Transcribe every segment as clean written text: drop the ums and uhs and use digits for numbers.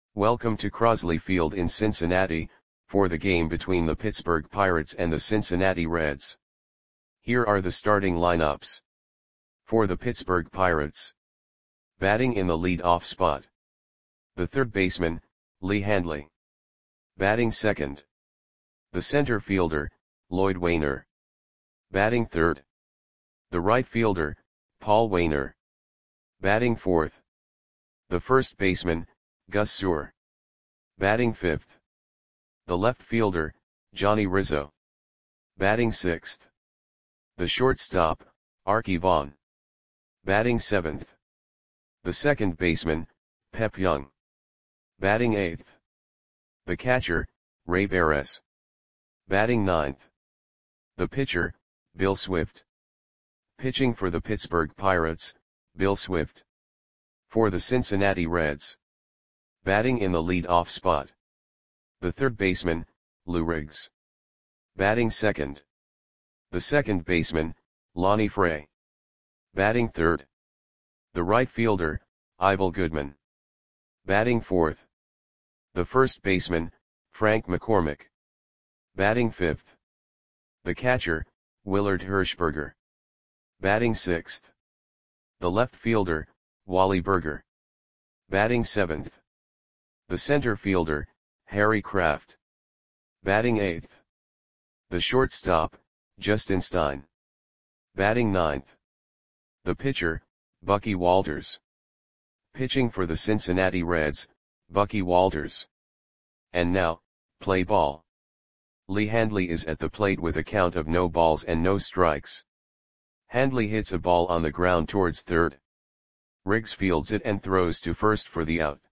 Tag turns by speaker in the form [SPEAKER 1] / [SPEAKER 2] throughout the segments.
[SPEAKER 1] Welcome to Crosley Field in Cincinnati, for the game between the Pittsburgh Pirates and the Cincinnati Reds. Here are the starting lineups. For the Pittsburgh Pirates. Batting in the lead-off spot. The third baseman, Lee Handley. Batting second. The center fielder, Lloyd Waner. Batting third. The right fielder, Paul Waner. Batting fourth. The first baseman, Gus Suhr. Batting fifth. The left fielder, Johnny Rizzo. Batting sixth. The shortstop, Arky Vaughan. Batting seventh. The second baseman, Pep Young. Batting eighth. The catcher, Ray Beres. Batting ninth. The pitcher, Bill Swift. Pitching for the Pittsburgh Pirates, Bill Swift. For the Cincinnati Reds. Batting in the lead-off spot. The third baseman, Lou Riggs. Batting second. The second baseman, Lonnie Fray. Batting third. The right fielder, Ivel Goodman. Batting fourth. The first baseman, Frank McCormick. Batting fifth. The catcher, Willard Hirschberger. Batting sixth. The left fielder, Wally Berger. Batting seventh. The center fielder, Harry Kraft. Batting eighth. The shortstop, Justin Stein. Batting ninth. The pitcher, Bucky Walters. Pitching for the Cincinnati Reds, Bucky Walters. And now, play ball. Lee Handley is at the plate with a count of no balls and no strikes. Handley hits a ball on the ground towards third. Riggs fields it and throws to first for the out.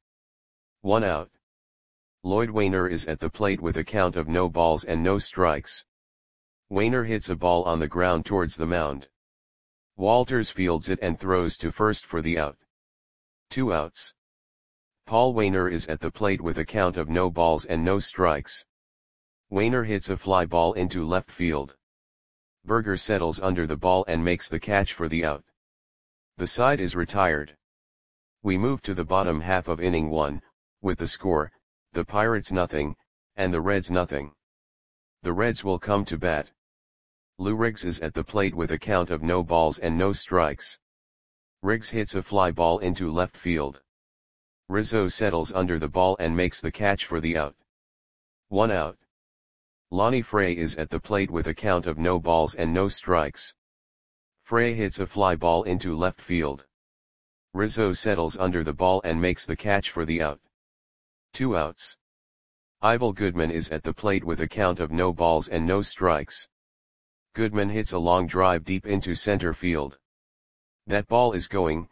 [SPEAKER 1] 1 out. Lloyd Waner is at the plate with a count of no balls and no strikes. Waner hits a ball on the ground towards the mound. Walters fields it and throws to first for the out. 2 outs. Paul Waner is at the plate with a count of no balls and no strikes. Waner hits a fly ball into left field. Berger settles under the ball and makes the catch for the out. The side is retired. We move to the bottom half of inning 1, with the score, the Pirates nothing, and the Reds nothing. The Reds will come to bat. Lou Riggs is at the plate with a count of no balls and no strikes. Riggs hits a fly ball into left field. Rizzo settles under the ball and makes the catch for the out. 1 out. Lonnie Fray is at the plate with a count of no balls and no strikes. Fray hits a fly ball into left field. Rizzo settles under the ball and makes the catch for the out. 2 outs. Ivel Goodman is at the plate with a count of no balls and no strikes. Goodman hits a long drive deep into center field. That ball is gone.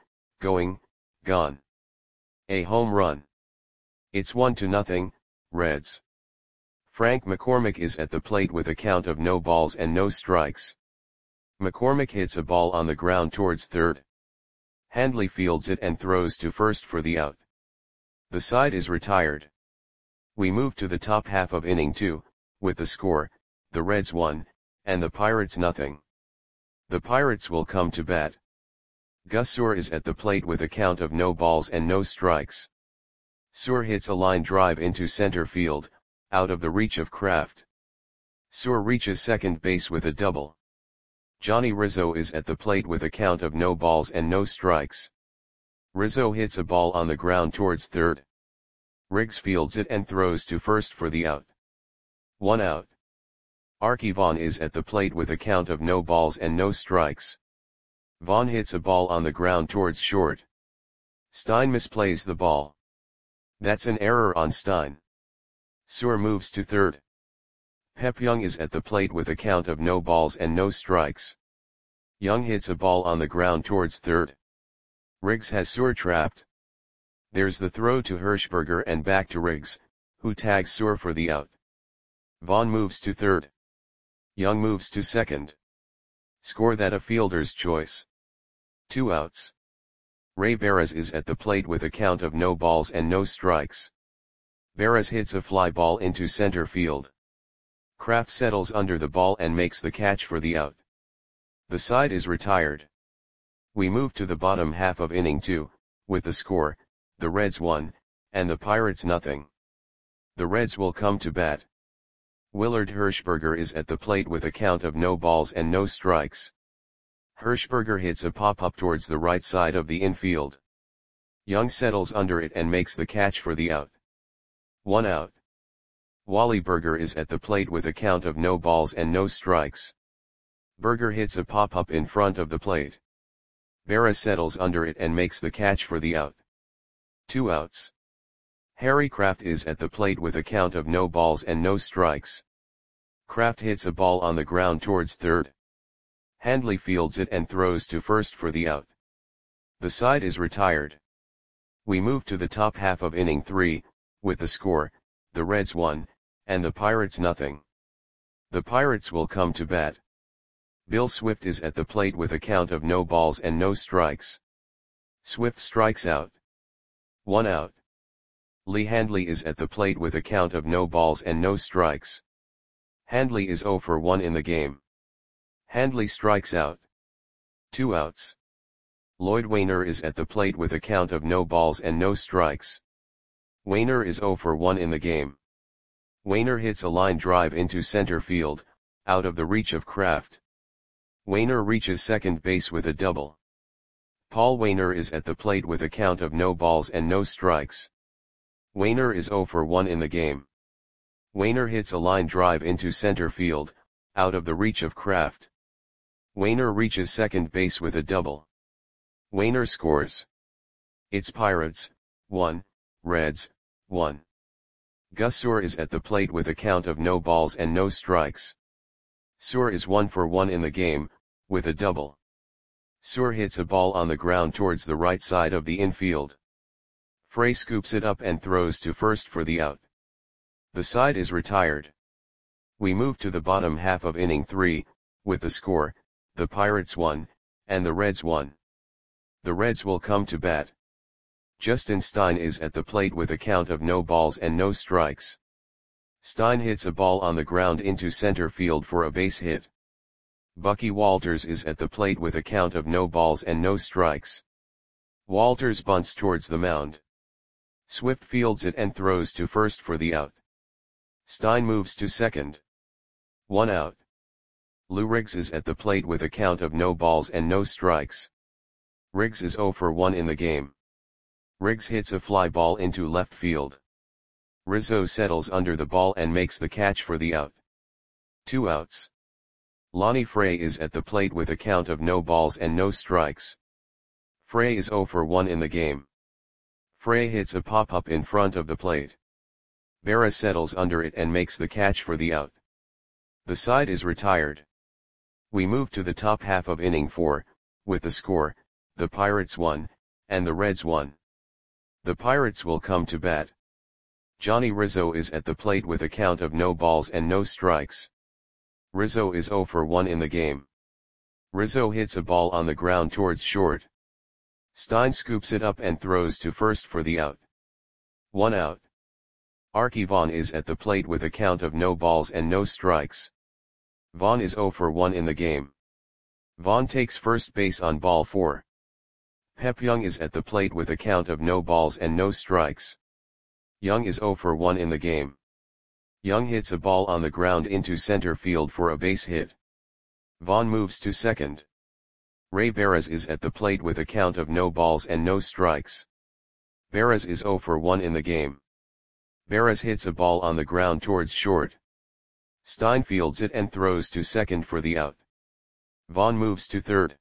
[SPEAKER 1] A home run. It's 1-0, Reds. Frank McCormick is at the plate with a count of no balls and no strikes. McCormick hits a ball on the ground towards third. Handley fields it and throws to first for the out. The side is retired. We move to the top half of inning 2, with the score, the Reds 1, and the Pirates nothing. The Pirates will come to bat. Gus Suhr is at the plate with a count of no balls and no strikes. Suhr hits a line drive into center field, out of the reach of Kraft. Suhr reaches second base with a double. Johnny Rizzo is at the plate with a count of no balls and no strikes. Rizzo hits a ball on the ground towards third. Riggs fields it and throws to first for the out. 1 out. Arky Vaughan is at the plate with a count of no balls and no strikes. Vaughan hits a ball on the ground towards short. Stein misplays the ball. That's an error on Stein. Suhr moves to third. Pep Young is at the plate with a count of no balls and no strikes. Young hits a ball on the ground towards third. Riggs has Suhr trapped. There's the throw to Hirschberger and back to Riggs, who tags Suhr for the out. Vaughan moves to third. Young moves to second. Score that a fielder's choice. 2 outs. Ray Beres is at the plate with a count of no balls and no strikes. Beres hits a fly ball into center field. Kraft settles under the ball and makes the catch for the out. The side is retired. We move to the bottom half of inning 2, with the score, the Reds 1, and the Pirates nothing. The Reds will come to bat. Willard Hirschberger is at the plate with a count of no balls and no strikes. Hirschberger hits a pop-up towards the right side of the infield. Young settles under it and makes the catch for the out. 1 out. Wally Berger is at the plate with a count of no balls and no strikes. Berger hits a pop-up in front of the plate. Berra settles under it and makes the catch for the out. 2 outs. Harry Kraft is at the plate with a count of no balls and no strikes. Kraft hits a ball on the ground towards third. Handley fields it and throws to first for the out. The side is retired. We move to the top half of inning 3, with the score, the Reds 1, and the Pirates nothing. The Pirates will come to bat. Bill Swift is at the plate with a count of no balls and no strikes. Swift strikes out. 1 out. Lee Handley is at the plate with a count of no balls and no strikes. Handley is 0 for 1 in the game. Handley strikes out. 2 outs. Lloyd Wainer is at the plate with a count of no balls and no strikes. Wainer is 0 for 1 in the game. Wainer hits a line drive into center field, out of the reach of Kraft. Wainer reaches second base with a double. Paul Wainer is at the plate with a count of no balls and no strikes. Wainer is 0 for 1 in the game. Wainer hits a line drive into center field, out of the reach of Kraft. Wainer reaches second base with a double. Wainer scores. It's Pirates, 1, Reds, 1. Gus Suhr is at the plate with a count of no balls and no strikes. Suhr is 1 for 1 in the game, with a double. Suhr hits a ball on the ground towards the right side of the infield. Frey scoops it up and throws to first for the out. The side is retired. We move to the bottom half of inning 3, with the score, the Pirates 1, and the Reds 1. The Reds will come to bat. Justin Stein is at the plate with a count of no balls and no strikes. Stein hits a ball on the ground into center field for a base hit. Bucky Walters is at the plate with a count of no balls and no strikes. Walters bunts towards the mound. Swift fields it and throws to first for the out. Stein moves to second. 1 out. Lou Riggs is at the plate with a count of no balls and no strikes. Riggs is 0 for 1 in the game. Riggs hits a fly ball into left field. Rizzo settles under the ball and makes the catch for the out. 2 outs. Lonnie Frey is at the plate with a count of no balls and no strikes. Frey is 0 for 1 in the game. Frey hits a pop-up in front of the plate. Berra settles under it and makes the catch for the out. The side is retired. We move to the top half of inning 4, with the score, the Pirates 1, and the Reds 1. The Pirates will come to bat. Johnny Rizzo is at the plate with a count of no balls and no strikes. Rizzo is 0 for 1 in the game. Rizzo hits a ball on the ground towards short. Stein scoops it up and throws to first for the out. 1 out. Archie Vaughn is at the plate with a count of no balls and no strikes. Vaughn is 0 for 1 in the game. Vaughn takes first base on ball 4. Pep Young is at the plate with a count of no balls and no strikes. Young is 0 for 1 in the game. Young hits a ball on the ground into center field for a base hit. Vaughn moves to second. Ray Barras is at the plate with a count of no balls and no strikes. Barras is 0 for 1 in the game. Barras hits a ball on the ground towards short. Stein fields it and throws to second for the out. Vaughn moves to third.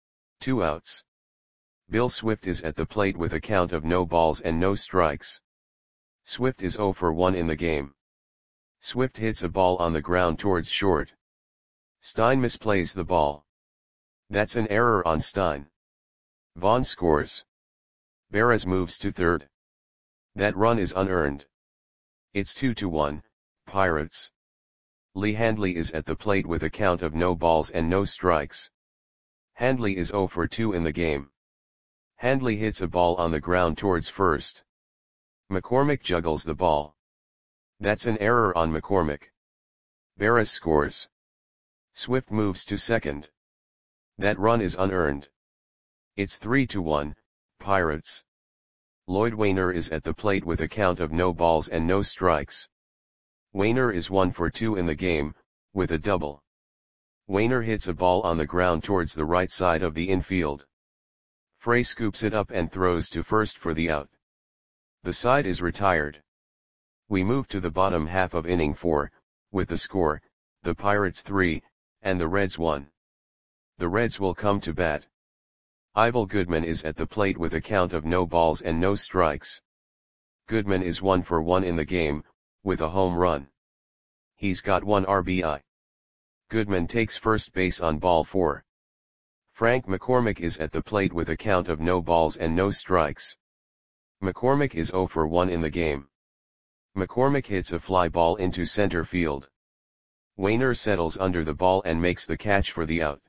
[SPEAKER 1] 2 outs. Bill Swift is at the plate with a count of no balls and no strikes. Swift is 0 for 1 in the game. Swift hits a ball on the ground towards short. Stein misplays the ball. That's an error on Stein. Vaughn scores. Barras moves to third. That run is unearned. It's 2-1, Pirates. Lee Handley is at the plate with a count of no balls and no strikes. Handley is 0 for 2 in the game. Handley hits a ball on the ground towards first. McCormick juggles the ball. That's an error on McCormick. Barras scores. Swift moves to second. That run is unearned. It's 3-1, Pirates. Lloyd Wainer is at the plate with a count of no balls and no strikes. Wainer is 1 for 2 in the game, with a double. Wainer hits a ball on the ground towards the right side of the infield. Frey scoops it up and throws to first for the out. The side is retired. We move to the bottom half of inning 4, with the score, the Pirates 3, and the Reds 1. The Reds will come to bat. Ivel Goodman is at the plate with a count of no balls and no strikes. Goodman is 1 for 1 in the game, with a home run. He's got 1 RBI. Goodman takes first base on ball 4. Frank McCormick is at the plate with a count of no balls and no strikes. McCormick is 0 for 1 in the game. McCormick hits a fly ball into center field. Wainer settles under the ball and makes the catch for the out.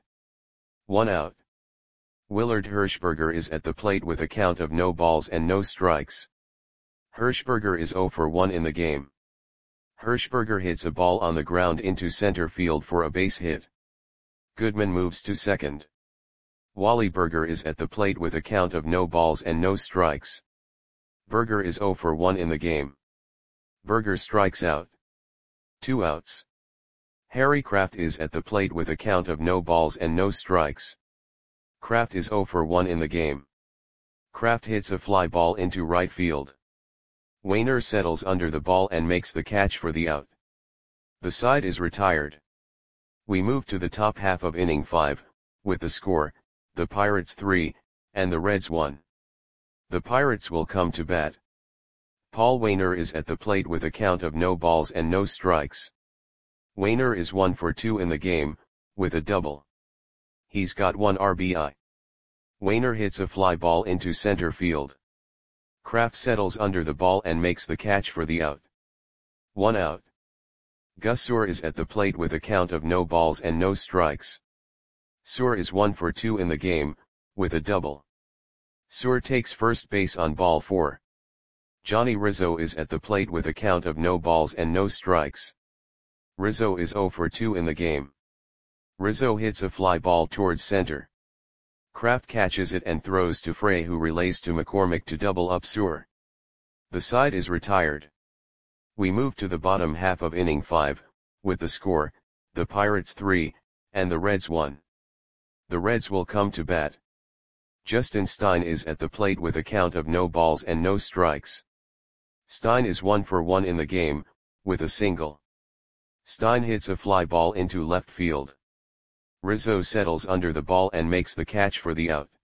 [SPEAKER 1] 1 out. Willard Hirschberger is at the plate with a count of no balls and no strikes. Hirschberger is 0 for 1 in the game. Hirschberger hits a ball on the ground into center field for a base hit. Goodman moves to second. Wally Berger is at the plate with a count of no balls and no strikes. Berger is 0 for 1 in the game. Berger strikes out. 2 outs. Harry Kraft is at the plate with a count of no balls and no strikes. Kraft is 0 for 1 in the game. Kraft hits a fly ball into right field. Wainer settles under the ball and makes the catch for the out. The side is retired. We move to the top half of inning 5, with the score, the Pirates 3, and the Reds 1. The Pirates will come to bat. Paul Wainer is at the plate with a count of no balls and no strikes. Wainer is 1 for 2 in the game, with a double. He's got 1 RBI. Wainer hits a fly ball into center field. Kraft settles under the ball and makes the catch for the out. 1 out. Gus Suhr is at the plate with a count of no balls and no strikes. Suhr is 1 for 2 in the game, with a double. Suhr takes first base on ball 4. Johnny Rizzo is at the plate with a count of no balls and no strikes. Rizzo is 0 for 2 in the game. Rizzo hits a fly ball towards center. Kraft catches it and throws to Frey, who relays to McCormick to double up Suhr. The side is retired. We move to the bottom half of inning 5, with the score, the Pirates 3, and the Reds 1. The Reds will come to bat. Justin Stein is at the plate with a count of no balls and no strikes. Stein is 1 for 1 in the game, with a single. Stein hits a fly ball into left field. Rizzo settles under the ball and makes the catch for the out.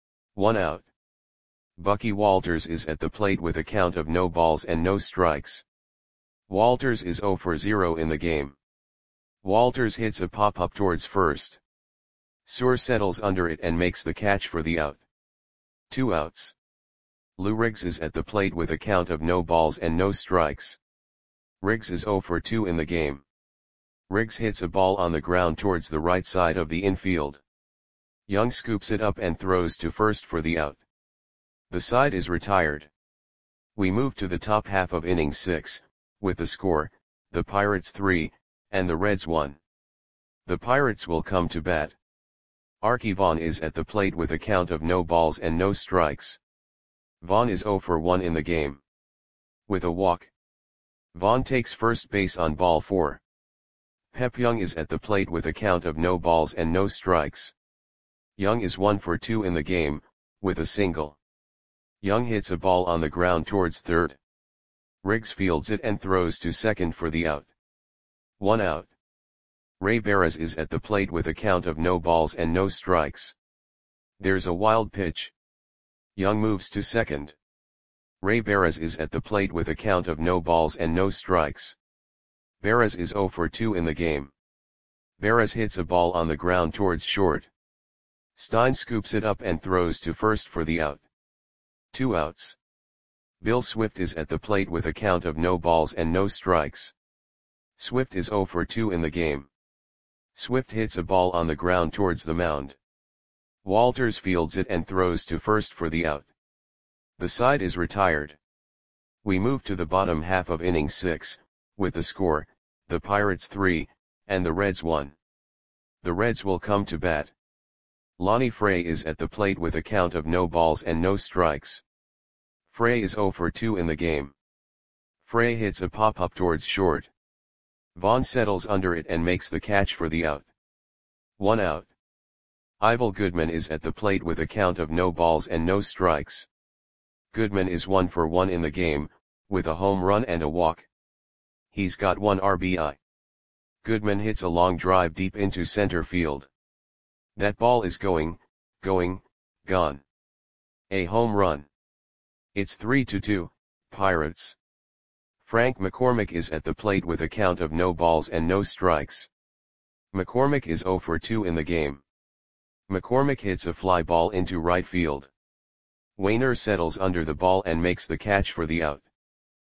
[SPEAKER 1] 1 out. Bucky Walters is at the plate with a count of no balls and no strikes. Walters is 0 for 0 in the game. Walters hits a pop-up towards first. Suhr settles under it and makes the catch for the out. 2 outs. Lou Riggs is at the plate with a count of no balls and no strikes. Riggs is 0 for 2 in the game. Riggs hits a ball on the ground towards the right side of the infield. Young scoops it up and throws to first for the out. The side is retired. We move to the top half of inning 6, with the score, the Pirates 3, and the Reds 1. The Pirates will come to bat. Archie Vaughn is at the plate with a count of no balls and no strikes. Vaughn is 0 for 1 in the game. With a walk. Vaughn takes first base on ball 4. Pep Young is at the plate with a count of no balls and no strikes. Young is 1 for 2 in the game, with a single. Young hits a ball on the ground towards third. Riggs fields it and throws to second for the out. 1 out. Ray Barras is at the plate with a count of no balls and no strikes. There's a wild pitch. Young moves to second. Ray Barras is at the plate with a count of no balls and no strikes. Barras is 0 for 2 in the game. Barras hits a ball on the ground towards short. Stein scoops it up and throws to first for the out. 2 outs. Bill Swift is at the plate with a count of no balls and no strikes. Swift is 0 for 2 in the game. Swift hits a ball on the ground towards the mound. Walters fields it and throws to first for the out. The side is retired. We move to the bottom half of inning 6, with the score, the Pirates 3, and the Reds 1. The Reds will come to bat. Lonnie Frey is at the plate with a count of no balls and no strikes. Frey is 0 for 2 in the game. Frey hits a pop-up towards short. Vaughn settles under it and makes the catch for the out. 1 out. Ivel Goodman is at the plate with a count of no balls and no strikes. Goodman is 1 for 1 in the game, with a home run and a walk. He's got 1 RBI. Goodman hits a long drive deep into center field. That ball is gone. A home run. It's 3-2, Pirates. Frank McCormick is at the plate with a count of no balls and no strikes. McCormick is 0 for 2 in the game. McCormick hits a fly ball into right field. Wainer settles under the ball and makes the catch for the out.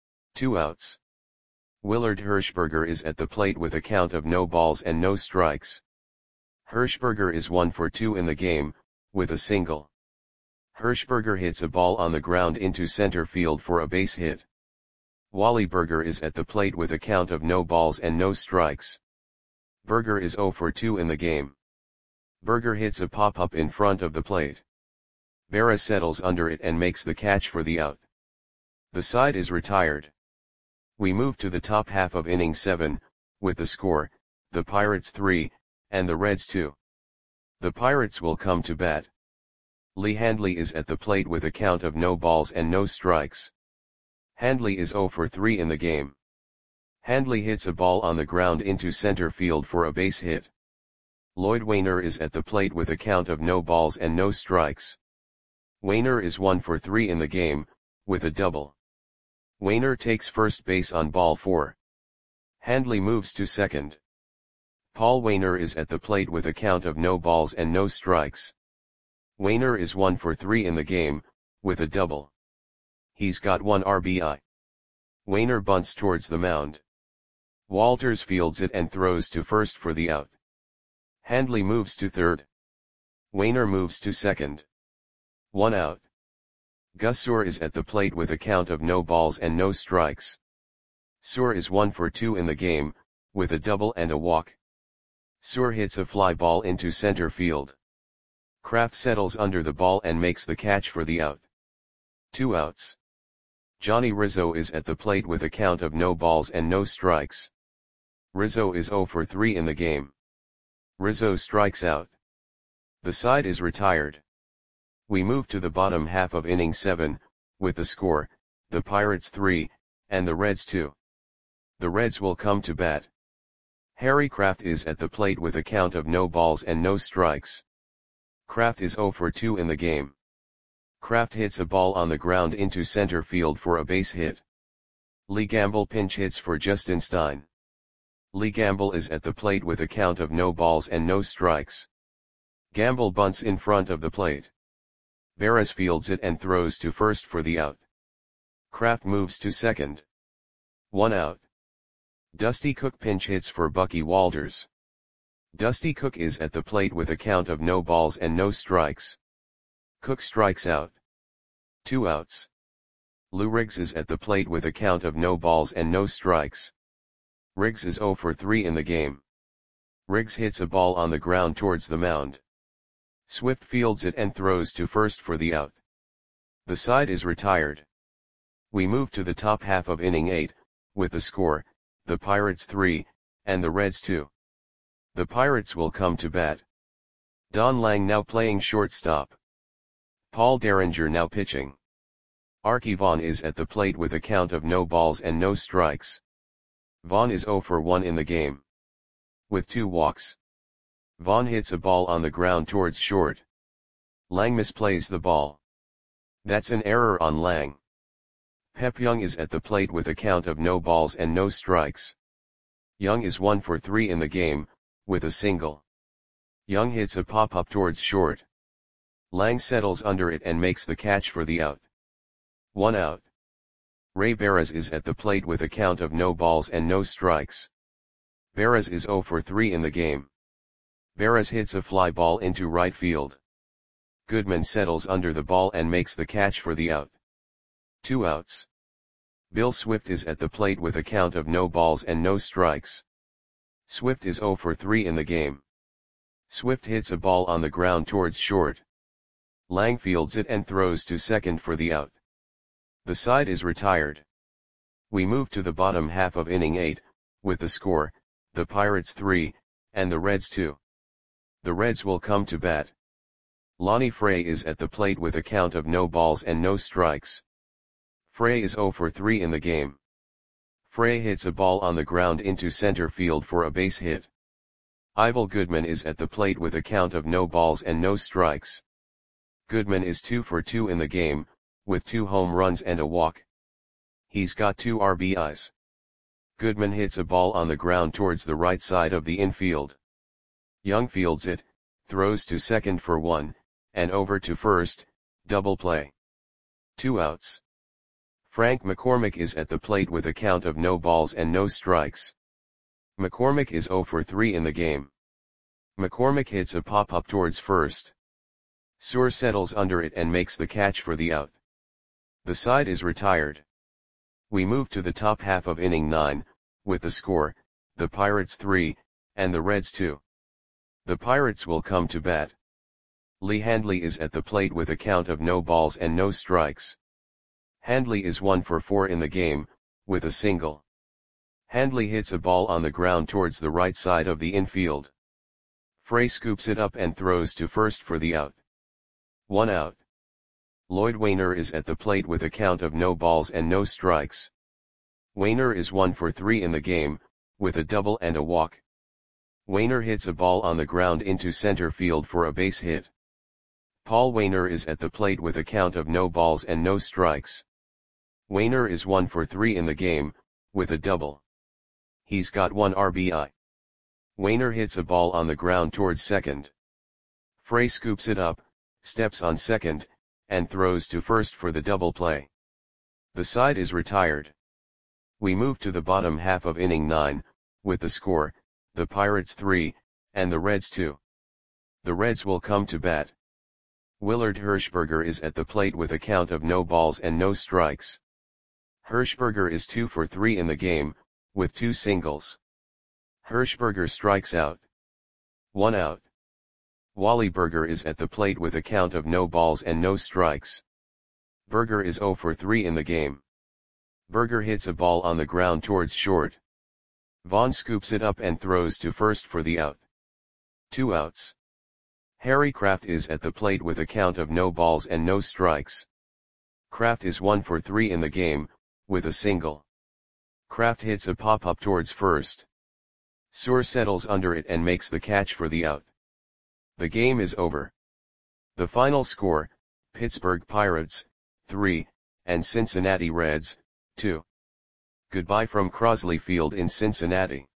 [SPEAKER 1] 2 outs. Willard Hirschberger is at the plate with a count of no balls and no strikes. Hirschberger is 1 for 2 in the game, with a single. Hirschberger hits a ball on the ground into center field for a base hit. Wally Berger is at the plate with a count of no balls and no strikes. Berger is 0 for 2 in the game. Berger hits a pop-up in front of the plate. Berra settles under it and makes the catch for the out. The side is retired. We move to the top half of inning 7, with the score, the Pirates 3, and the Reds 2. The Pirates will come to bat. Lee Handley is at the plate with a count of no balls and no strikes. Handley is 0 for 3 in the game. Handley hits a ball on the ground into center field for a base hit. Lloyd Wainer is at the plate with a count of no balls and no strikes. Wainer is 1 for 3 in the game, with a double. Wainer takes first base on ball 4. Handley moves to second. Paul Wainer is at the plate with a count of no balls and no strikes. Wainer is 1 for 3 in the game, with a double. He's got 1 RBI. Wainer bunts towards the mound. Walters fields it and throws to first for the out. Handley moves to third. Wainer moves to second. 1 out. Gus Suhr is at the plate with a count of no balls and no strikes. Suhr is 1 for 2 in the game, with a double and a walk. Suhr hits a fly ball into center field. Kraft settles under the ball and makes the catch for the out. 2 outs. Johnny Rizzo is at the plate with a count of no balls and no strikes. Rizzo is 0 for 3 in the game. Rizzo strikes out. The side is retired. We move to the bottom half of inning 7, with the score, the Pirates 3, and the Reds 2. The Reds will come to bat. Harry Kraft is at the plate with a count of no balls and no strikes. Kraft is 0 for 2 in the game. Kraft hits a ball on the ground into center field for a base hit. Lee Gamble pinch hits for Justin Stein. Lee Gamble is at the plate with a count of no balls and no strikes. Gamble bunts in front of the plate. Barras fields it and throws to first for the out. Kraft moves to second. 1 out. Dusty Cook pinch hits for Bucky Walters. Dusty Cook is at the plate with a count of no balls and no strikes. Cook strikes out. 2 outs. Lou Riggs is at the plate with a count of no balls and no strikes. Riggs is 0 for 3 in the game. Riggs hits a ball on the ground towards the mound. Swift fields it and throws to first for the out. The side is retired. We move to the top half of inning 8, with the score, the Pirates 3, and the Reds 2. The Pirates will come to bat. Don Lang now playing shortstop. Paul Derringer now pitching. Archie Vaughn is at the plate with a count of no balls and no strikes. Vaughn is 0 for 1 in the game. With 2 walks. Vaughn hits a ball on the ground towards short. Lang misplays the ball. That's an error on Lang. Pep Young is at the plate with a count of no balls and no strikes. Young is 1 for 3 in the game, with a single. Young hits a pop-up towards short. Lang settles under it and makes the catch for the out. 1 out. Ray Barras is at the plate with a count of no balls and no strikes. Barras is 0 for 3 in the game. Barras hits a fly ball into right field. Goodman settles under the ball and makes the catch for the out. 2 outs. Bill Swift is at the plate with a count of no balls and no strikes. Swift is 0 for 3 in the game. Swift hits a ball on the ground towards short. Lang fields it and throws to second for the out. The side is retired. We move to the bottom half of inning 8, with the score, the Pirates 3, and the Reds 2. The Reds will come to bat. Lonnie Frey is at the plate with a count of no balls and no strikes. Frey is 0 for 3 in the game. Frey hits a ball on the ground into center field for a base hit. Ivel Goodman is at the plate with a count of no balls and no strikes. Goodman is 2 for 2 in the game, with 2 home runs and a walk. He's got 2 RBIs. Goodman hits a ball on the ground towards the right side of the infield. Young fields it, throws to second for 1, and over to first, double play. 2 outs. Frank McCormick is at the plate with a count of no balls and no strikes. McCormick is 0 for 3 in the game. McCormick hits a pop-up towards first. Suhr settles under it and makes the catch for the out. The side is retired. We move to the top half of inning 9, with the score, the Pirates 3, and the Reds 2. The Pirates will come to bat. Lee Handley is at the plate with a count of no balls and no strikes. Handley is 1 for 4 in the game, with a single. Handley hits a ball on the ground towards the right side of the infield. Frey scoops it up and throws to first for the out. 1 out. Lloyd Wainer is at the plate with a count of no balls and no strikes. Wainer is 1 for 3 in the game, with a double and a walk. Wainer hits a ball on the ground into center field for a base hit. Paul Wainer is at the plate with a count of no balls and no strikes. Wainer is 1 for 3 in the game, with a double. He's got 1 RBI. Wainer hits a ball on the ground towards second. Frey scoops it up, steps on second, and throws to first for the double play. The side is retired. We move to the bottom half of inning 9, with the score, the Pirates 3, and the Reds 2. The Reds will come to bat. Willard Hirschberger is at the plate with a count of no balls and no strikes. Hirschberger is 2 for 3 in the game, with 2 singles. Hirschberger strikes out. 1 out. Wally Berger is at the plate with a count of no balls and no strikes. Berger is 0 for 3 in the game. Berger hits a ball on the ground towards short. Vaughn scoops it up and throws to first for the out. 2 outs. Harry Kraft is at the plate with a count of no balls and no strikes. Kraft is 1 for 3 in the game, with a single. Kraft hits a pop-up towards first. Suhr settles under it and makes the catch for the out. The game is over. The final score, Pittsburgh Pirates, 3, and Cincinnati Reds, 2. Goodbye from Crosley Field in Cincinnati.